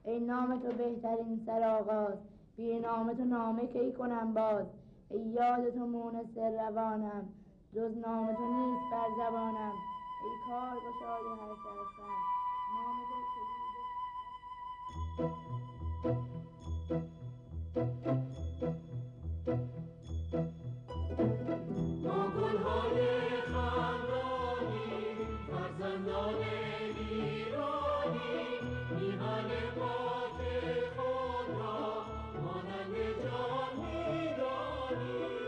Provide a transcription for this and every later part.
ای نام تو بهترین سرآغاز، بی نام تو نامه کی کنم باز. ای یاد تو مونس روانم، جز نام تو نیست بر زبانم. ای کارگشای هر سرسم، نام تو ما گل‌های خندانی، فرزندان ایرانی، میهن پاک خود را مانند جان می‌دانیم.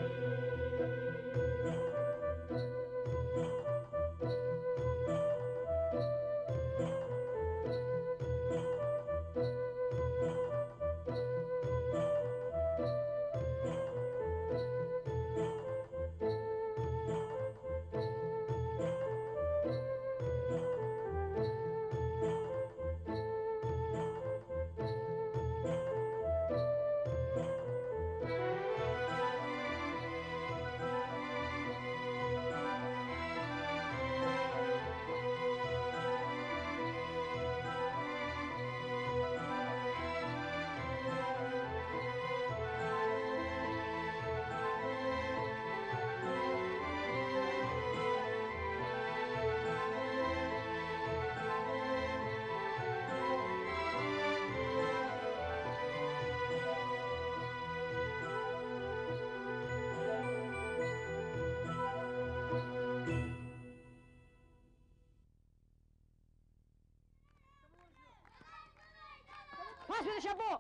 پاس بده شبو.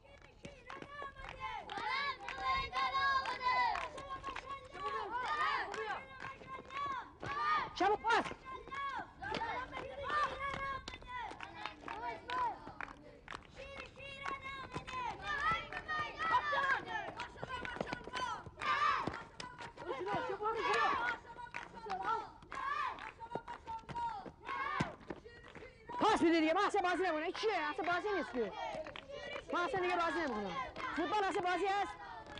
شبو پاس. پاس بده دیگه. من اصلا بازی نمی‌کنم. این چیه؟ اصلا بازی نیست که. من اصلا دیگه بازی نمی‌کنم. فوتبال اصلا بازی هست؟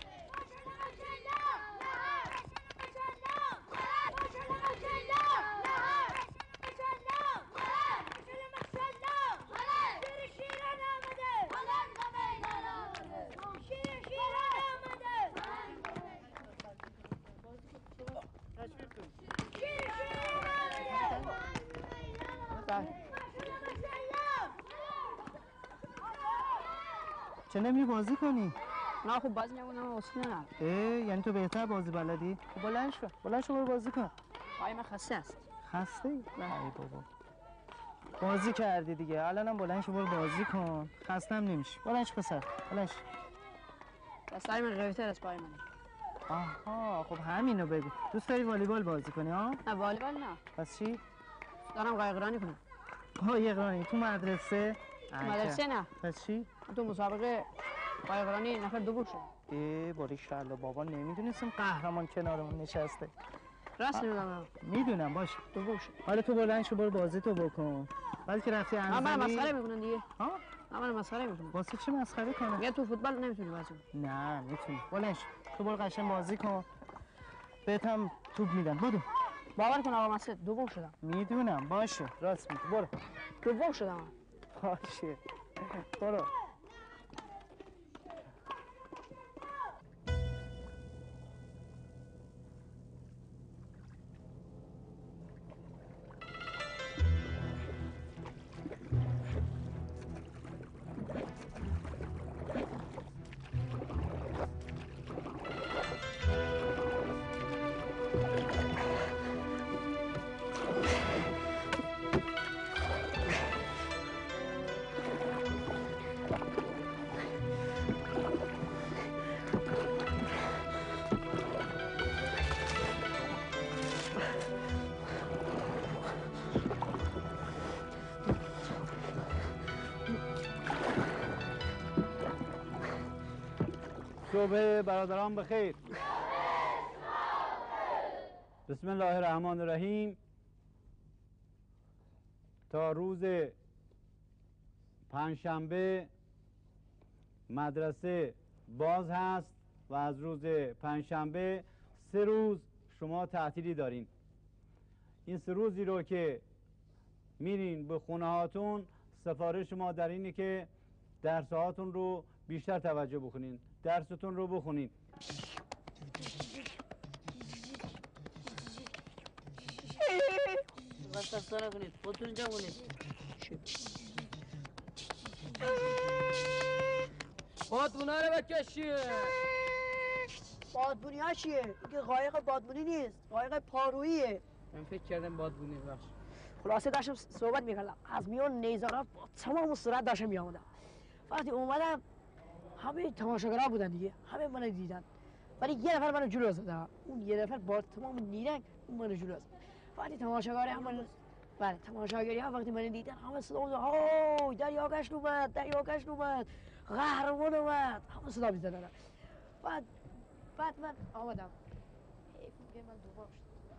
چه نمی بازی کنی؟ نه خب بازی نمی‌کنم. اصلا نه. یعنی تو بهتر بازی بلدی؟ خب بلند شو برو بازی کن. پای من خسته است. خسته ای؟ ای بابا بازی کردی دیگه، الانم بلند شو برو بازی کن. خستم نمیشی. بلند شو پسر، بلند شو. دستای من قوی‌تر از پای منه. آها خب همینو بگو. دوست داری والیبال بازی کنی ها؟ نه والیبال نه. پس چی؟ دارم قایقرانی کنم. قایقرانی تو مدرسه؟ مدرسه نه. پس چی؟ تو مسابقه قایقرانی نفر دوم شد. باریکلا بابا نمیدونستم قهرمان کنارمون نشسته. راست میگم. میدونم باشه. دوم شد. حالا تو بلند شو برو بازی تو بکن. بعد که رفتی انزلی من مسخره میکنن دیگه. ها؟ من مسخره میکنن. واسه چی مسخره کنم؟ میگه تو فوتبال نمیتونی بازی کنی. نه میتونی. بلند شو. تو برو قشنگ بازی کن. بهتم توپ میدن. بدو. باور کن آقا مسعود دوم شدم. میدونم باشه. راست میگی. برو. دوم شدم. باشه. برو. صبح برادران بخیر. بسم الله الرحمن الرحیم. تا روز پنجشنبه مدرسه باز هست و از روز پنجشنبه 3 روز شما تعطیلی دارین. این 3 روزی رو که میرین به خونه هاتون، سفارش ما در اینه که درسهاتون رو بیشتر توجه بکنین، درستون رو بخونین. استفسار کنید خودتون اینجا کنید. بادبونا رو بکشید. بادبونی ها چیه؟ اینکه قایق بادبونی نیست، قایق پاروییه. من فکر کردم بادبونی بخش. خلاصه داشتم صحبت میکردم از میان نیزارا با تمام سرعت داشتم میامدم. وقتی اومدم همه تماشاگرها بودن دیگه، همه منو دیدن، ولی یه نفر منو جلو زد. اون یه نفر با تمام نیرنگ اون منو جلو زد. وقتی تماشاگرها همون تماشاگری ها وقتی منو دیدن همه صدا می‌زدن هوی دریاگشت اومد، دریاگشت اومد، قهرمان اومد، همه صدا می‌زدن. بعد من آمدم. حیف که من دوباره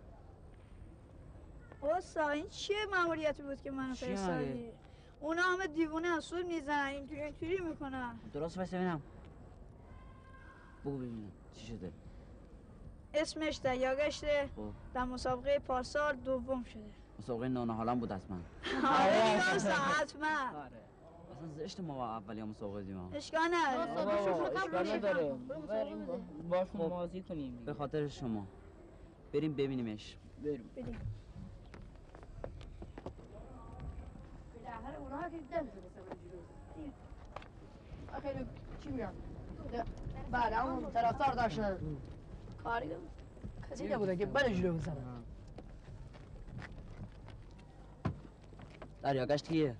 اوستا این چیه ماموریتی بود که منو فرستادی؟ اونا همه دیوونه اصول میزنن اینطوری میکنن. درست بس ببینم. بگو ببینم چی شده. اسمش دریاگشته در مسابقه پارسال دوم شده. مسابقه نانه حالم بود حتما. آره اوستا حتما. اصلا زشت ما اولی مسابقه دیدیم. اشکال نداره. اشکال نداره. بریم باشون بازی کنیم. به خاطر شما. بریم ببینیمش. بریم. بالاخره اونا که دم زده خیلی چی میگم؟ بله اون طرفدار داشتن کاری کسی نبوده که بله جلو بزنن. دریاگشت کیه؟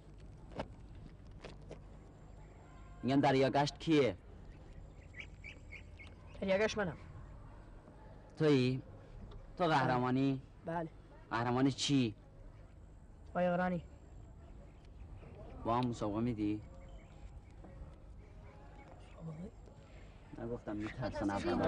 میگم دریاگشت کیه؟ دریاگشت منم. تویی؟ تو قهرمانی؟ بله. قهرمانی چی؟ قایقرانی. با هم مسابقه میدی؟ نگفتم میترسن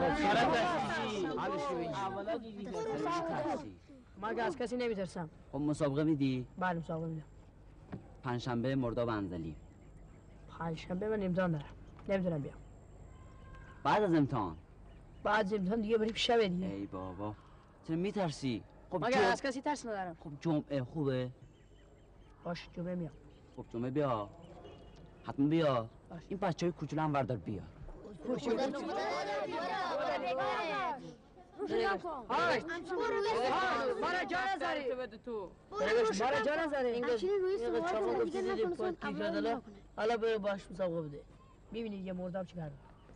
من از کسی نمیترسم. خب مسابقه میدی؟ بله مسابقه میدم. پنجشنبه مرداب انزلی. پنجشنبه من امتحان دارم، نمیتونم بیام. بعد از امتحان؟ بعد از امتحان دیگه بریم شب دیگه. ای بابا چرا میترسی؟ خب مگر از کسی ترس ندارم. خب جمعه خوبه؟ باش جمعه میام. خب جمعه بیا، حتما بیا. این بچه های کوچولو هم بردار بیا. مارا جا نزاری. مارا جا نزاری. چاقا گفتی دیدی پاک کی شد حالا برو باش مسابقه بده. میبینید یه مرداب چی کرده.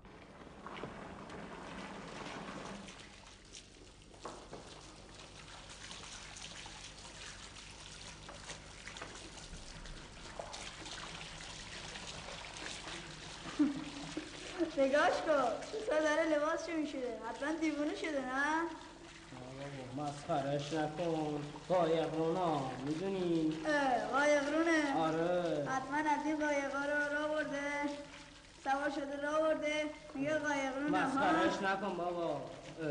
نگاش کن پسر داره لباسشو میشوره، حتما دیوونه شده نه؟ مسخرش نکن. قایقرونا میدونی؟ قایقرونه؟ آره. حتما از این قایقا رو راه برده، سوار شده راه برده، میگه قایقرونه. مسخرش نکن بابا.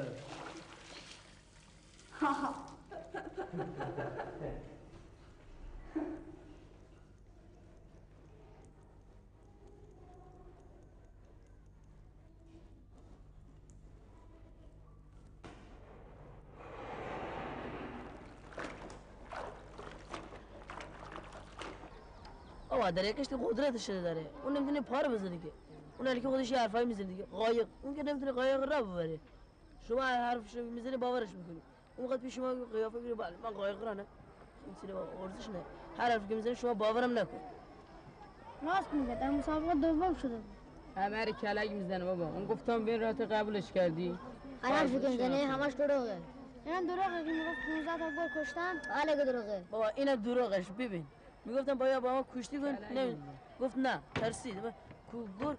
آقا دریاگشت قدرتش داره، اون نمیتونه پا رو بزنه که. اون علی که خودش یه حرفایی میزنه دیگه. قایق اون که نمیتونه قایق را ببره. شما حرفشو میزنی باورش میکنی. اون وقت پیش شما قیافه میگیره بله من قایق را نه. این ارزش نه. هر حرفی که میزنی شما باورم نکن. راست میگه در مسابقه دوم شده. همه رو کلک میزنه بابا. اون گفتم بین رات قبولش کردی. هر حرفی که میزنه همش دروغه. اینم دروغه که میگفت 15 تا گل کشتم. بله که دروغه. بابا اینم دروغش ببین. میگفتم باید با ما کشتی کن گفت نه ترسید گل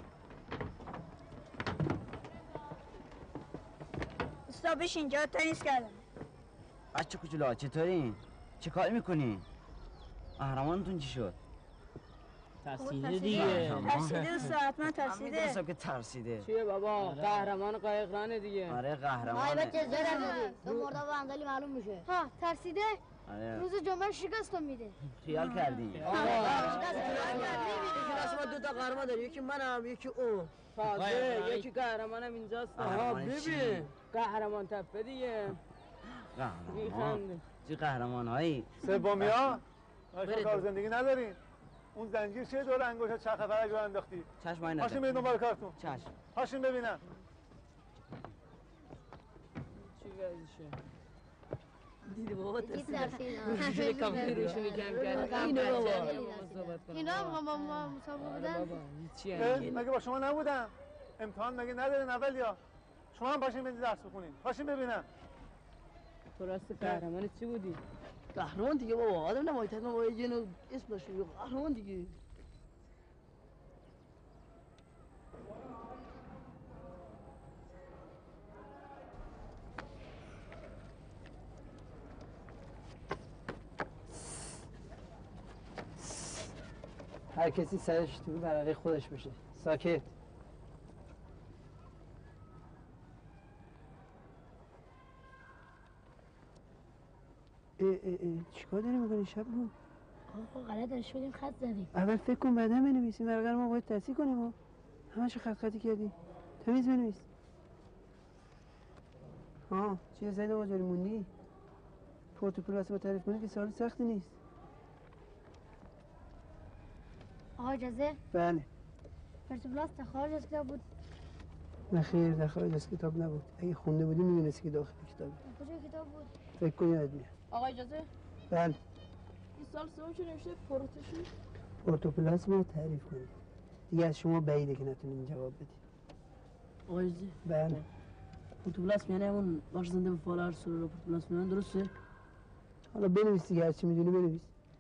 استا بشین جا تنیس کردم. بچه کوچولو چطورین؟ چه کار میکنین؟ قهرمانتون چی شد؟ ترسیده دیگه. ترسیده استا حتما ترسیده. میدونستم که ترسیده. چیه بابا؟ قهرمان قایقرانه دیگه. آره آی قهرمانه. بچه زرم میدی تو مرداب انزلی معلوم میشه. ها ترسیده؟ آره روز جمعه شکست میده. خیال کردی. میبینی که ما 2 تا قهرمان داریم، یکی منم یکی اون. تازه یکی قهرمانم اینجاست. ببین قهرمان تپه دیگه. قهرمان چه قهرمان هایی؟ سومیا؟ شما کار زندگی ندارین؟ اون زنجیر چه دور انگشت چرخ فلک رو انداختی؟ چشم این پاشین برید دنبال کارتون. چشم. پاشین ببینم. چی وضعشه؟ دیدی بابا روشونی کافی روشونی کم کرد. اینو بابا. اینا هم با ما مسابقه بودن. بابا هیچی مگه با شما نبودم؟ امتحان مگه ندارین اول یا؟ شما هم پاشین برید درس بخونین. پاشین ببینم. تو راست قهرمان چی بودی؟ قهرمان دیگه بابا آدم نماید حتما با یه نوع اسم داشته قهرمان دیگه. هر کسی سرش تو برای خودش بشه. ساکت. چیکار داری میکنی شب رو؟ آقا غلط شدیم خط زدیم. اول فکر کن بعدا بنویسیم برقدر ما باید تصحیح کنیم و همش خط خطی کردی. تمیز بنویس. چیه زید آقا جاری موندی؟ پورتوپلاس با تعریف کنی که سوال سختی نیست. آقا اجازه؟ بله. پورتوپلاس تا خارج از کتاب بود. نخیر در خارج از کتاب نبود. اگه خونده بودی میدونستی که داخل کتابه. کجا کتاب بود؟ فکر کن یاد میاد. آقا اجازه؟ بله. این سال سوم چه نوشته پروتوشی؟ پورتوپلاس رو تعریف کنی. دیگه از شما بعیده که نتونین جواب بدی. آقا اجازه؟ بله. پروتوپلاس یعنی همون باش زنده به فال هر سور رو پروتوپلاس میانن درسته؟ حالا بنویس دیگه هرچی میدونی بنویس.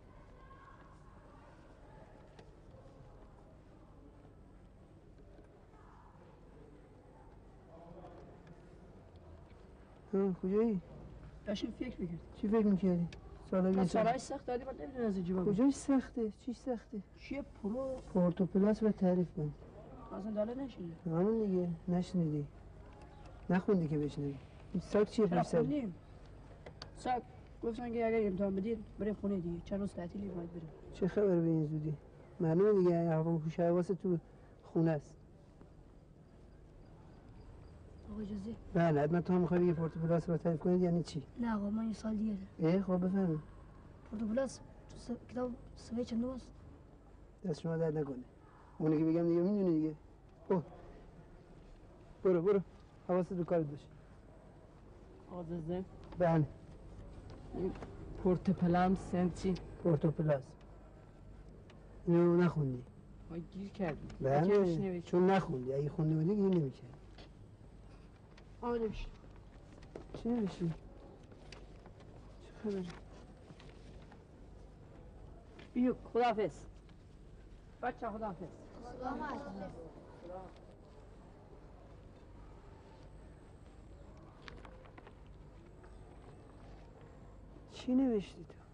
کجایی؟ داشتیم فکر میکرد. چی فکر میکردی؟ سالهای سخت دادی من نمیدونم از اینجا کجایی سخته؟ چیش سخته؟ چیه پورتوپلاس رو تعریف کن. اصلا داله نشینه. همون دیگه نشنیدی. نخوندی که بشنیدی. این ساک چیه پشت سر؟ ساک گفتن که اگر امتحان بدید بریم خونه دیگه. چند روز تعطیلی باید بریم. چه خبر به این زودی؟ معلومه دیگه هوش حواس تو خونه است. آقا اجازه؟ بله حتما تو هم میخوای بگی پورتوپلاس رو تعریف کنید یعنی چی؟ نه آقا من یه سال دیگه دارم. خب بفهمید. پورتوپلاس تو کتاب صفحه چند دوست؟ دست شما درد نکنه. اونی که بگم دیگه میدونی دیگه. برو حواست به کارت باشه. آزازه؟ بله. این پورتوپلام سنچی؟ پورتوپلاس. اینو نخوندی؟ ما گیر کردیم. بله چون نخوندی. اگه خوندی بودی گیر نمی‌کردی. آقا نمیشه. چی نمیشه؟ چه خبره؟ بیو خداحافظ. بچه خداحافظ. چی نوشتی تو؟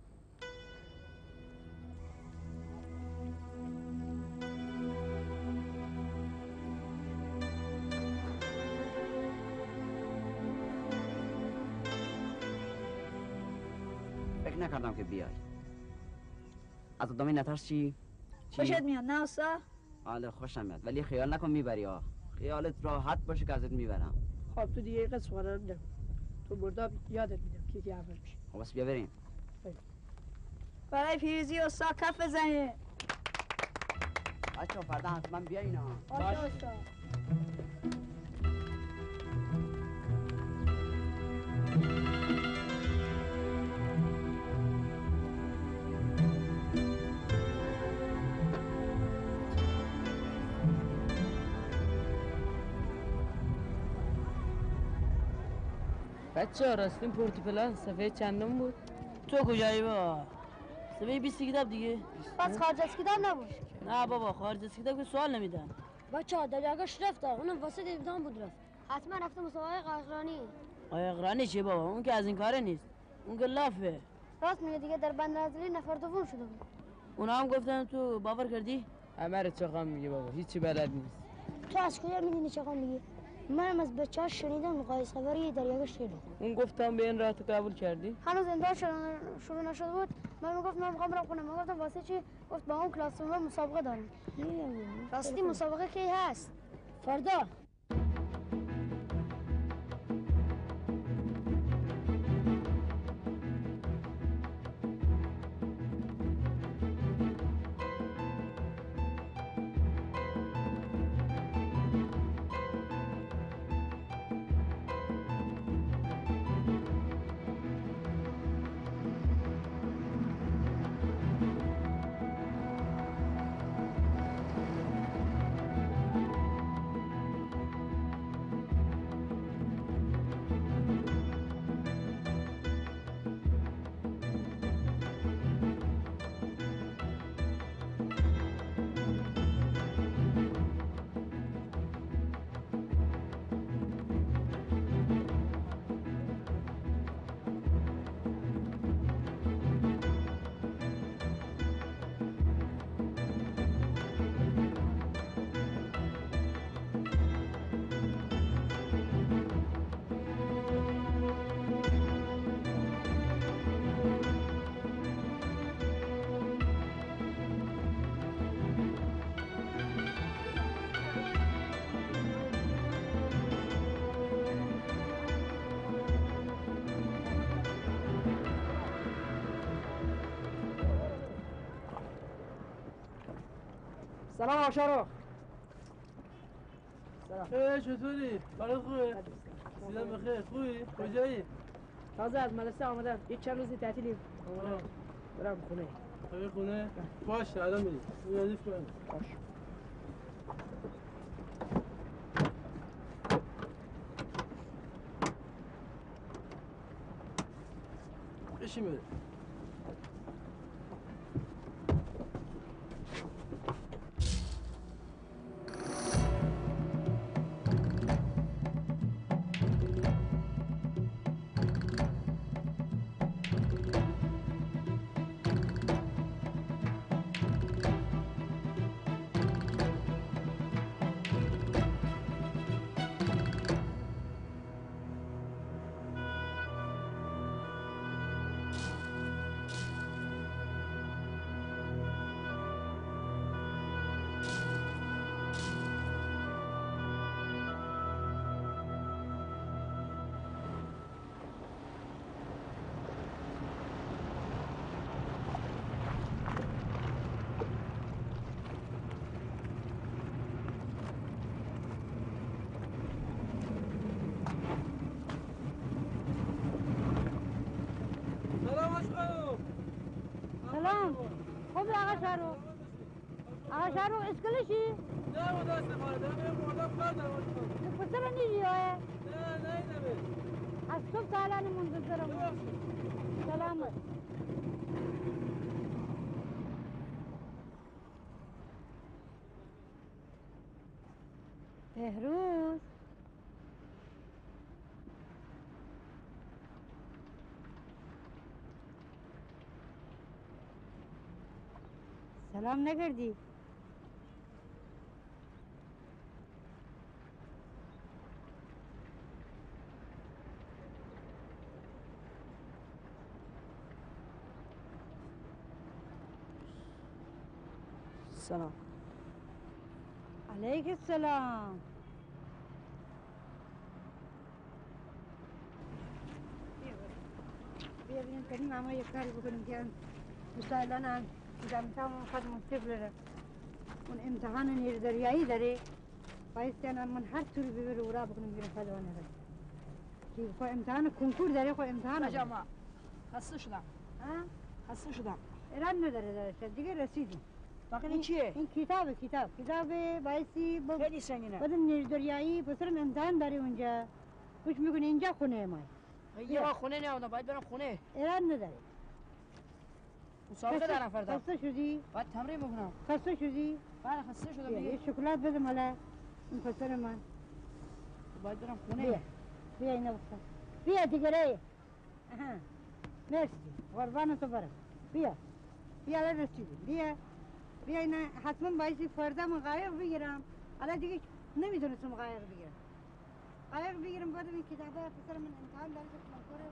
فکر نکردم که بیای. از آدمی نترسی؟ خوشت میاد نه استاد؟ آله خوشم میاد ولی خیال نکن میبری ها. خیالت راحت باشه که ازت میبرم. خب تو دیگه قصه سوال نده. تو برداب یادت میدم که اول میشه. خب بس بیا بریم. برای پیروزی استاد کف بزنید. بچه‌ها فردا حتما بیاین ها. باشه استاد. بچه راستین پورتوپلاس صفحه چندم بود؟ تو کجایی با؟ صفحه 20 کتاب دیگه. پس خارج از کتاب نباشه. نه بابا خارج از کتاب که سوال نمیدن. بچه‌ها دریاگاش رفته اونم واسه امتحان بود رفت. حتما رفته مسابقه قهرمانی. قهرمانی چیه بابا؟ اون که از این کاره نیست. اون که لافه. راست میگه دیگه در بندرعزلی نفر دوم شده بود. اونا هم گفتن تو باور کردی؟ همه رو چقام میگه بابا هیچی بلد نیست. تو از کجا میدونی چقام میگه؟ منم از بچه‌ها شنیدم مقایسه خبری دریاگاش شده. اون گفتم به این راه تو قبول کردی؟ هنوز امتحان شروع نشده بود. من میگفت من میخوام برم خونه. من گفتم واسه چی؟ گفت با اون کلاس روم مسابقه دارم. راستی مسابقه کی هست؟ فردا. سلام آشارو. سلام. چطوری؟ حالا خوبه؟ سیدم بخیر. خوبی؟ کجایی؟ تازه از مدرسه آمدم. یه چند روزی تعطیلیم. آمدم. برم خونه. برای خونه؟ باشه الان میریم. ردیف کنیم. باش. بشین بریم. سلام خوب آقا شهرو آقا شهرو اسکلشی؟ نه متاسفانه دارم یه مردم کار دارم پسر نیجی های؟ نه نمیدمه از صبح سالانه منتظرم سلامت بهروز سلام نکردی؟ سلام. علیک السلام بیا بینیم کنیم اما یک کاری بکنیم که مسائلان هم جمعتمون خودمون طفل را اون امتحان نیردریایی داره بایستی من هر طوری ببیر رو را بکنیم بیرون فلوانه را که خود امتحان کنکور داره خود امتحان بجا ما خسته شدم. خسته شدم. ایران نداره دارش دیگه رسیدیم باقی این چیه؟ این کتاب بایستی خیلی سنگینه. بعد نیردریایی پسرم امتحان داره اونجا گوش میکنه اینجا خونه ما یه ما خونه نیامدم باید برم خونه. ایران نداره مسابقه دارم فردا. خسته شدی؟ باید تمرین بکنم. خسته شدی؟ بله خسته شدم یه دیگه. شکلات بده مالا این پسر من باید برم خونه. بیا اینو بخور بیا دیگره مرسی قربان تو برم بیا الان رسیدیم بیا اینا حتما بایستی فردا من قایق بگیرم الان دیگه نمیتونستم قایق بگیرم بعد این کتابه پسر من امتحان داره که کنکور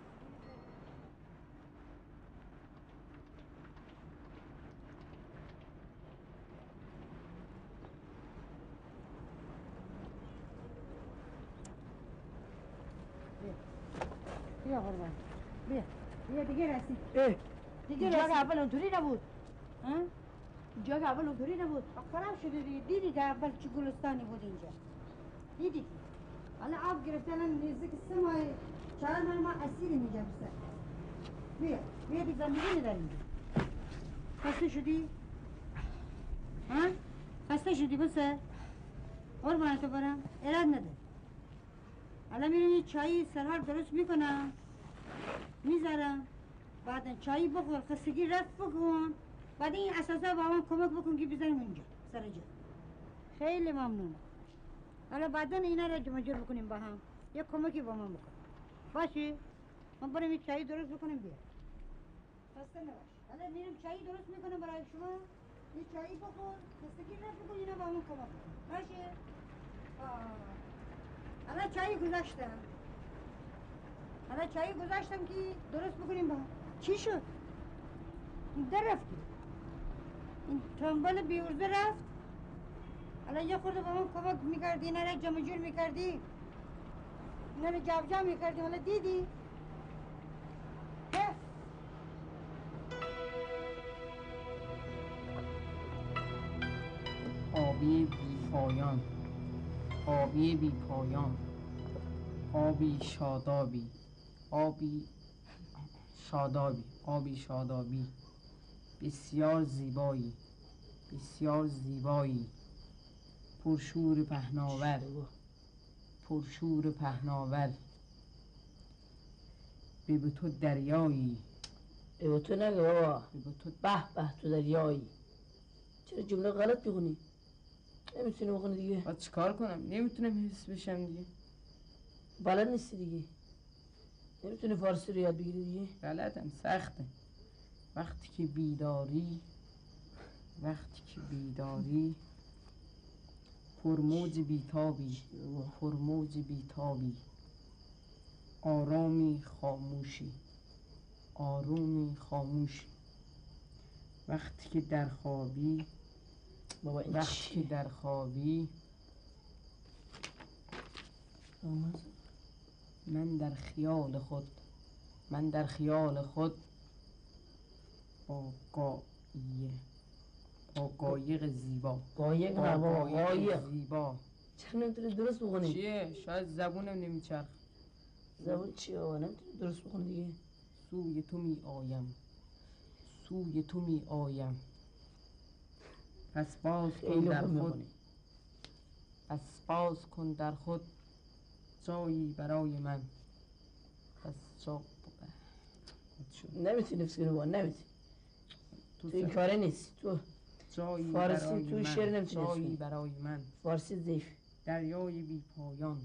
بیا قربان بیا دیگه رسید دیگه اینجا که اول اونطوری نبود. اینجا که اول اونطوری نبود خراب شده دیدی که اول چه گلستانی بود اینجا دیدی حالا آب گرفته الان نزدیک 3 ماه 4 ماه ما اسیریم اینجا بسر بیا دیگه زندگی نداری اینجا خسته شدی؟ خسته شدی بسر؟ قربان تو برم ایراد نداری حالا میرم یه چایی سرحال درست میکنم میذارم بعد چایی بخور خستگی رفت بکن بعد این اساسا با من کمک بکن که بذاریم اونجا سر جا خیلی ممنونم حالا بعدا اینا را جمع جور بکنیم با هم یک کمکی با من بکن باشه من برم یه چایی درست بکنم بیا خسته نباش حالا میرم چایی درست میکنم برای شما یه چایی بخور خستگی رفت بکن اینا با من کمک بکن باشه حالا چایی گذاشتم که درست بکنیم با هم چی شد؟ در رفتی این تنبال بیورزه رفت حالا یه خورده با من کمک میکردی اینا را جمع جور میکردی اینا را جابجا میکردی حالا دیدی آبی بی پایان، آبی بی پایان، آبی شادابی، آبی شادابی، آبی شادابی، بسیار زیبایی، بسیار زیبایی، پرشور پهناور، پرشور پهناور، به تو دریایی. به تو نگه بابا، به به تو دریایی. چرا جمله غلط میخونی؟ نمیتونی بخونی دیگه. باید چیکار کنم؟ نمیتونم حس بشم دیگه. بلد نیستی دیگه. نمیتونی فارسی رو یاد بگیری دیگه. بلدم، سخته. وقتی که بیداری، وقتی که بیداری، پرموج بیتابی، پرموج بیتابی، آرامی خاموشی، آرومی خاموشی، وقتی که در خوابی، وقتی که در خوابی، من در خیال خود، من در خیال خود با قایق زیبا، قایق نه بابا، قایق زیبا. چرا نمیتونی درست بخونی؟ چیه؟ شاید زبونم نمیچرخ. زبون چیه بابا؟ نمیتونی درست بخونی دیگه. سوی تو می آیم، سوی تو می آیم، پس باز کن در خود، پس باز کن در خود جایی برای من. پس جا نمیتونی نفس کنی بابا، نمیتونی. تو این کاره نیست. تو جایی فارسی برای تو من. شعر نمیتونی جایی کنی. برای من. فارسی ضعیف. دریای بی پایان،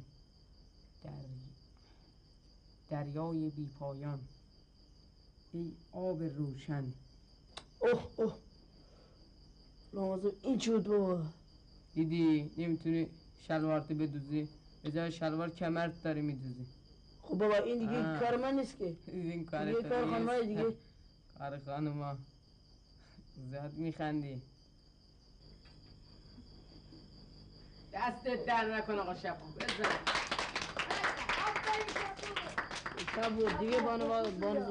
دریای بی پایان، ای آب روشن. اوه اوه لامازم این چی بود بابا؟ دیدی نمیتونی شلوارتو بدوزی، به جای شلوار کمرت داری میدوزی. خب بابا این دیگه کار من نیست که. این کار دیگه کار خانمای دیگه. کار خانما. زیاد میخندی. دستت در نکن آقا شبو بزن. شبو دیگه بانو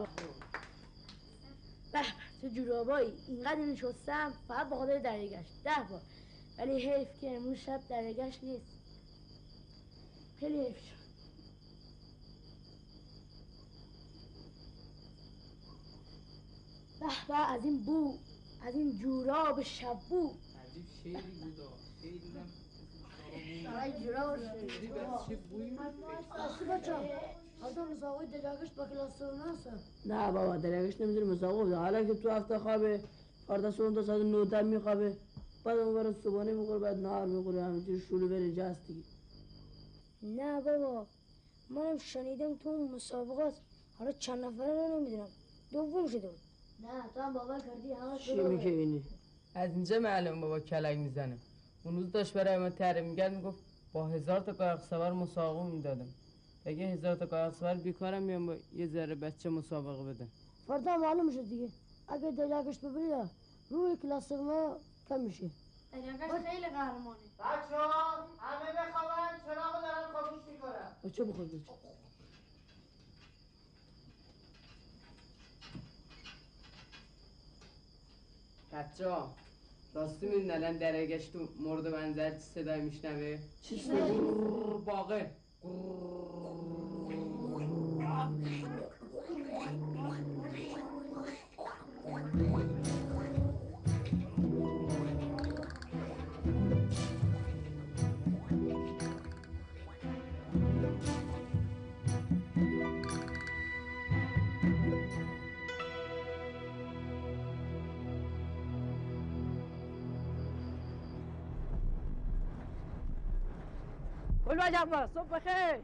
به چه جورابایی. اینقدر نشستم فقط با خاطر دریاگشت 10 بار، ولی حیف که امروز شب دریاگشت نیست. خیلی حیف شد. به به از این بو، از این جوراب شبو. عجیب شیری بودا. شیری دیدم شرای جوراب شیری بس چه بویی اصلی بچه حتی مسابقه دریاگشت با کلاس سروناسه. نه بابا دریاگشت نمیدونی مسابقه بوده. حالا که تو هفته خوابه 14 تا ساعت 9 میخوابه، بعد اون برای صبحانه میخوره، بعد نهار میخوره، همینجوری شروع بره جست دیگه. نه بابا منم شنیدم تو اون مسابقات، حالا چند نفره رو نمیدونم، دوم شده بود. نه تو هم باور کردی همه چی میگه؟ از اینجا معلوم بابا کلک میزنه. اون روز داشت برای من تعریف میکرد، میگفت با 1000 تا قایق سوار مسابقه میدادم. اگه 1000 تا قایق سوار بیکارم میام با یه ذره بچه مسابقه بدم. فردا معلوم شد دیگه. اگه دریاگشت ببری روی کلاس ما کم میشه. دریاگشت خیلی قهرمانه. بچه‌ها همه بخوابن، چراغو دارم خاموش میکنم. بچه بخواب بچه. بچه‌ها راستی میدونن الان دریاگشت تو مورد منظر چه صدایی میشنوه؟ چی صدایی؟ باقه. گل بجنبه صبح بخیر.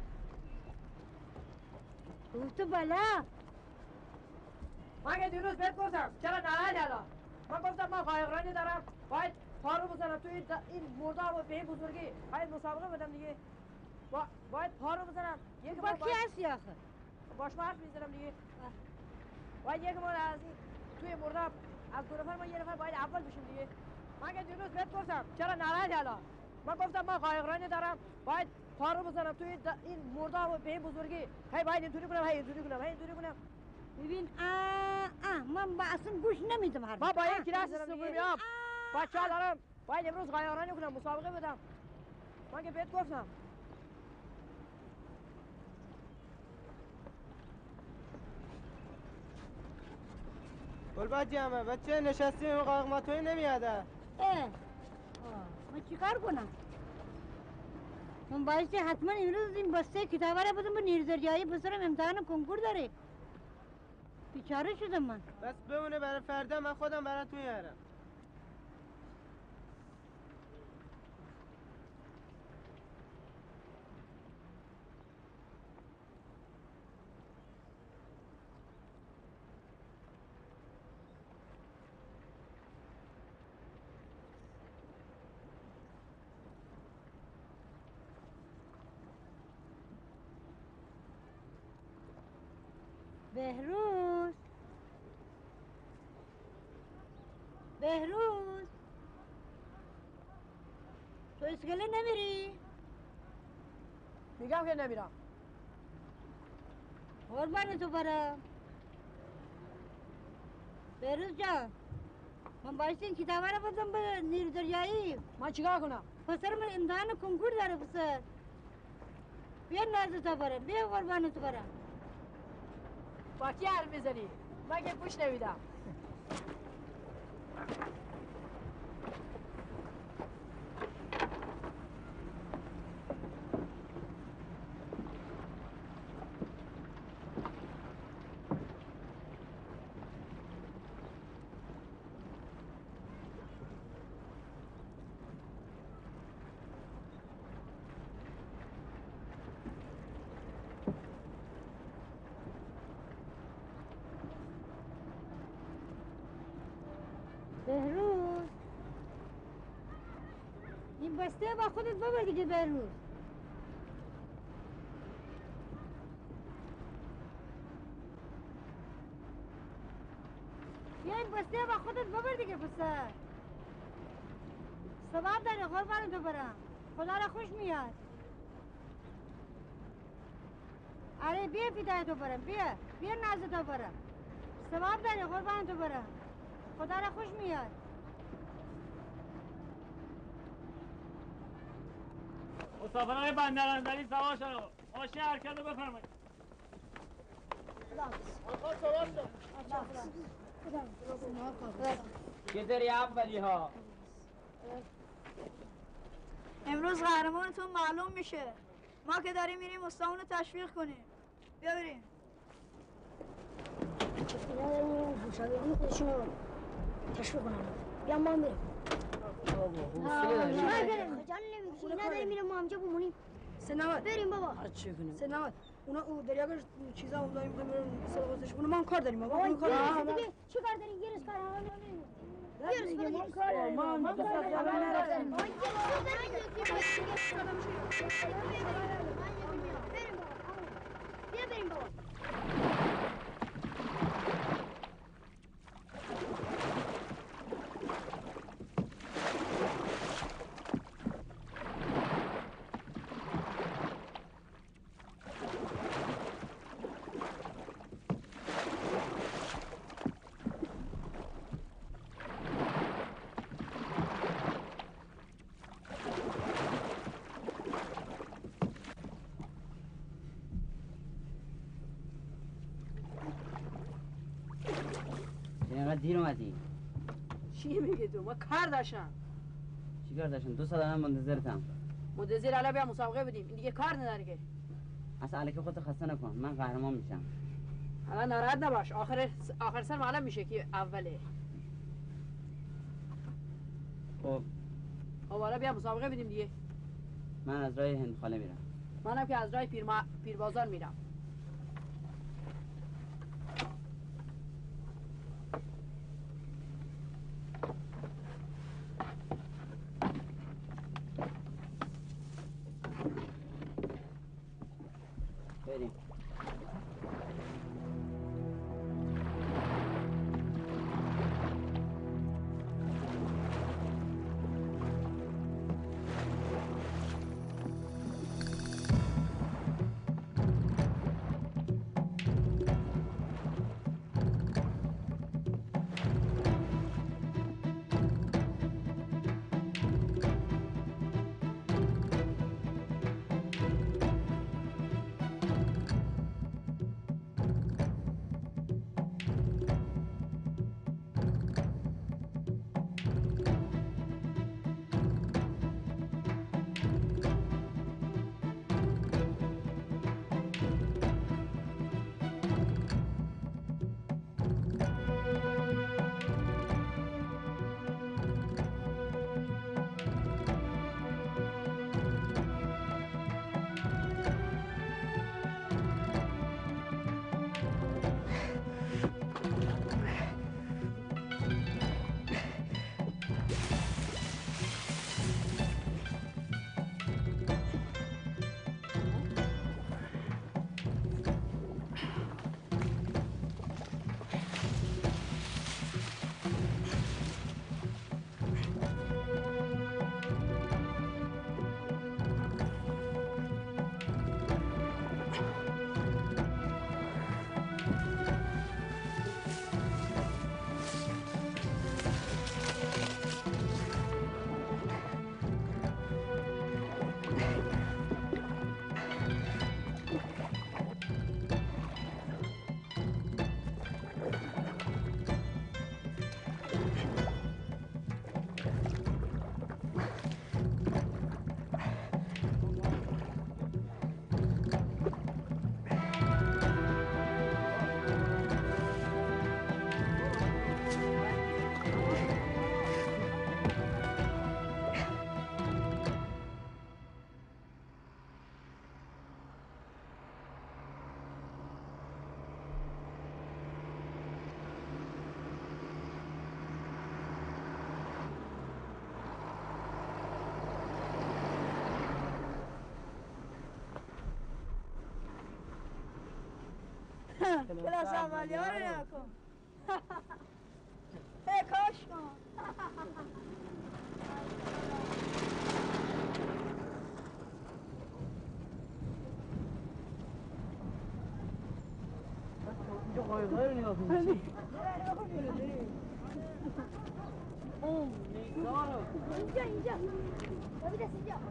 تو بلا من که دیروز بهت گفتم چرا نرد الان؟ من گفتم من قایقرانی دارم، باید پارو بزنم تو این مردار رو به این بزرگی، باید مسابقه بدم دیگه. باید پارو بزنم. با کی هستی آخه؟ باش ما حرف میزنم دیگه. باید یک بار از این توی مردار از 2 نفر ما یه نفر باید اول بشیم دیگه. من که دیروز بهت گفتم چرا نرد الان؟ من گفتم من قایقرانی دارم، باید پارو بزنم توی این مردار رو به این بزرگی، هی باید اینطوری کنم، هی اینطوری کنم، هی اینطوری کنم. ببین من با اصلا گوش نمیدم حرف. من با یک کلاس صبحی میام. بچه‌ها دارم باید امروز قیارانی کنم مسابقه بدم. من که بهت گفتم. گلبد جمعه بچه نشستیم قاقما توی نمیاده. من چیکار کنم؟ من باید حتما امروز این بسته کتابه را بدم به نیرزریایی بسرم امتحان کنکور داره. بیچاره شدم من. بس بمونه برای فردا، من خودم براتون میارم. بهروز تو اسکله نمیری؟ میگم که نمیرم. قربان تو برم. بهروز جان من باید این کتابه رو بدم به نیرودریایی. من چیکار کنم؟ پسر من امتحان کنکور داره پسر. بیا نازو تا برم، بیا قربان تو برم. با کی حرف میزنی؟ من که گوش نمیدم. بهروز این بسته با خودت ببر دیگه بهروز. بیا این بسته با خودت ببر دیگه پسر. ثواب داره قربان تو برم. خدا را خوش میاد. آره بیا فدای تو برم، بیا ناز تو برم. ثواب داره قربان تو برم. خدا را خوش میاد. مسافرهای بندرانزلی سوار شدن. ماشین حرکت رو بفرمایید. چطوری اولی ها؟ امروز قهرمانتون معلوم میشه. ما که داریم میریم استادمون رو تشویق کنیم. بیا بریم. اینا داریم میریم مسابقه خودشون رو تشویق کنن. بیا ما هم بریم. خجال نمیکشی. اینا داریم میریم ما همجا بمونیم. سنوات بریم بابا. چه کنیم؟ سنوات اونا دریاگش چیزا هم داریم میریم سلواتش. اونا ما هم کار داریم. بابا دیگه چی کار داریم؟ یه روز کار هم نمیریم. یه روز کار داریم. ما هم نرفتیم. بیا بریم بابا. اینقدر دیر اومدی؟ چی میگه تو؟ ما کار داشتم. چی کار داشتم؟ 2 ساعت الان منتظرتم. منتظر الان بیا مسابقه بدیم. این دیگه کار نداره که. اصلا علیک خودت خسته نکن. من قهرمان میشم. الان ناراحت نباش. آخر سر معلوم میشه که اوله. خب حالا بیا مسابقه بدیم دیگه. من از راه هندخانه میرم. منم که از راه پیربازار میرم. بریم. کلاس اولی ها رو نکن کاش کن اینجا قایق‌ها رو نگاه کنی اون نیزارو اینجا ببین دست اینجا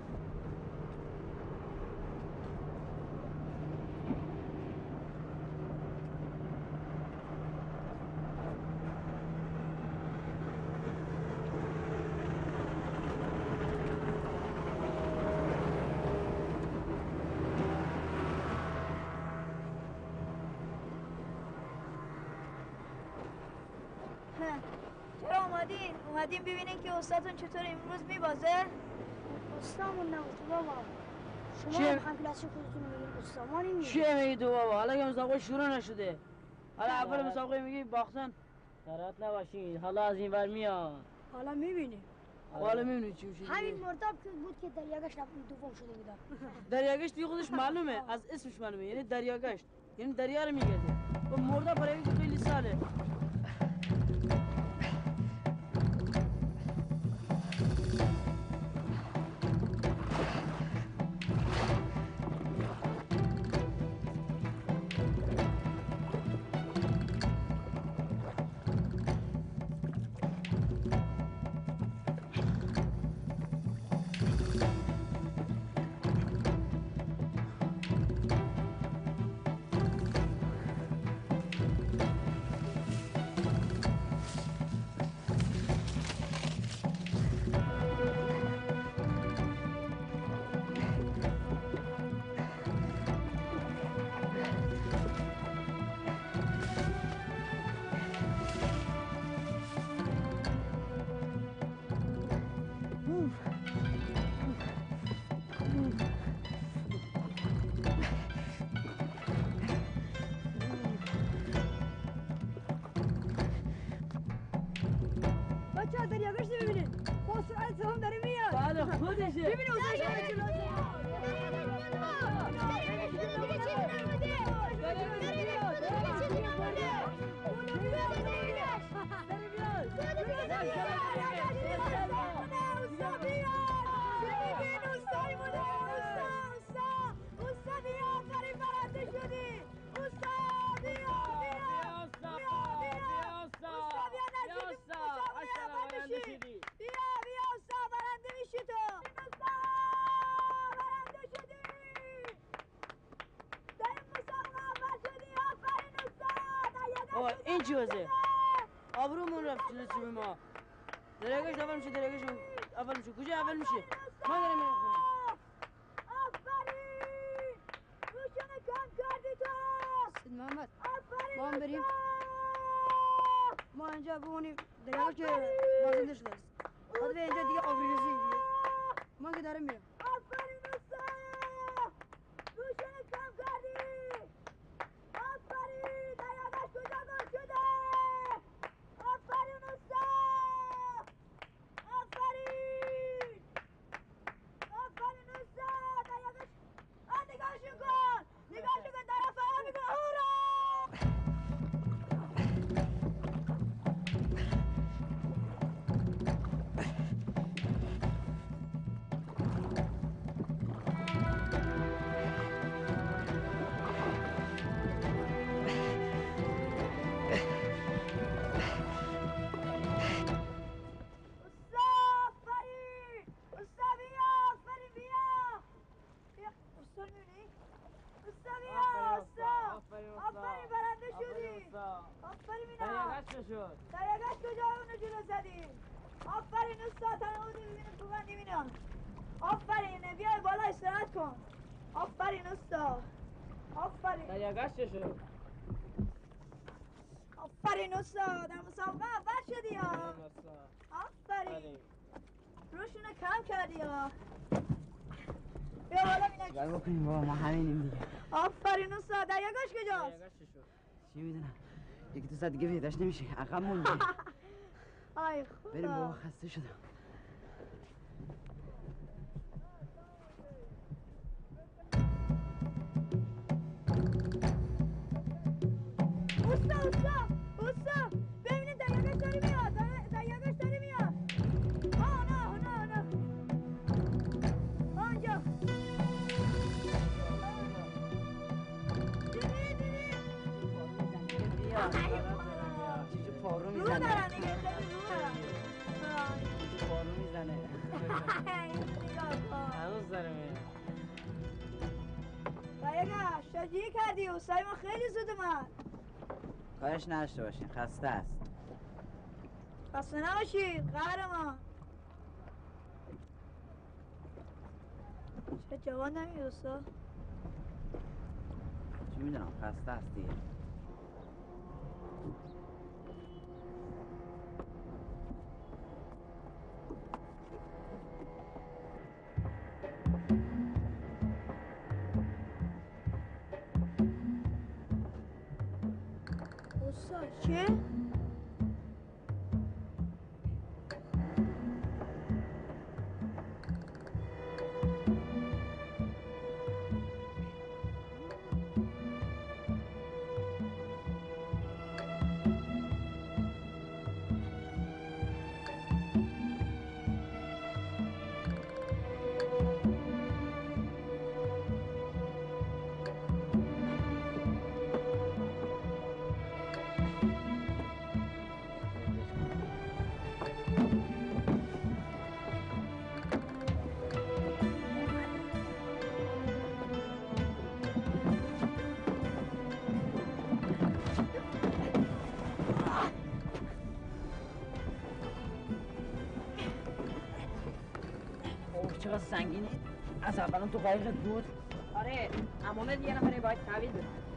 چرا اومدین ببینین که استادتون چطور امروز میبازه؟ استامون نبود بابا شما چیه؟ هم کلاس خودتون رو بگید استامان این چیه میگی تو بابا؟ حالا که مسابقه شروع نشده حالا اول مسابقه میگی باختن ناراحت نباشین حالا از این ور میاد حالا میبینی حالا میبینی چی میشه همین مرداب که بود که دریاگشت دوم شده بود دریاگشت دیگه خودش معلومه از اسمش معلومه یعنی دریاگشت یعنی دریا رو میگرده و مرداب برای که خیلی ساله بچه ها دریاگشت ببینید با سرعت هم داره میاد بله خودشه ببینید این چی واسه؟ آبرومون رفت چیزه چی به ما دریاگشت اول میشه دریاگشت اول میشه کجا اول میشه ما داریم میرم خونه آفرین روشن کم کردی تو سید محمد آفرین ما هم بریم ما اینجا بمونیم دریاگشت بازنده شده است بعد به اینجا دیگه آبریزی دیگه من که دارم میرم آفرین استاد روشن کم کردی آفرین دریاگشت کجا گل شده آفرین استاد آفرین آفرین استاد دریاگشت نگاهشون کن نگاهشون کن طرف ها میکنه هورا آفرین برنده شدی آفرین مینا دریاگشت کجا اونو جلو زدی آفرین استاد تنمودی ببینیم تو بندی مینا آفرین بیای بالا استراحت کن آفرین استاد آفرین دریاگشت شد آفرین استاد در مسابقه اول شدی ها آفرین روشونو کم کردی ها بیا بالا مینا چیکار بکنیم بابا ما همینیم دیگه آفرین استاد دریاگشت کجاست چی میدونم یکی 2 ساعت دیگه پیداش نمیشه عقب مونده آی خدا بریم بابا خسته شدم چیزی پارو رو میزنه دارن دیگه خیلی رو دارن پارو میزنه هنوز داره میره دایگا شادی کردی استای ما خیلی زود اومد کارش نداشته باشین خسته است خسته نباشید قهرمان چه جوان نمی استا چی میدونم خسته است دیگه استاد چه؟ اوه چقدر سنگینی از اولم تو قایقت بود آره امانت یه نفره باید تحویل بده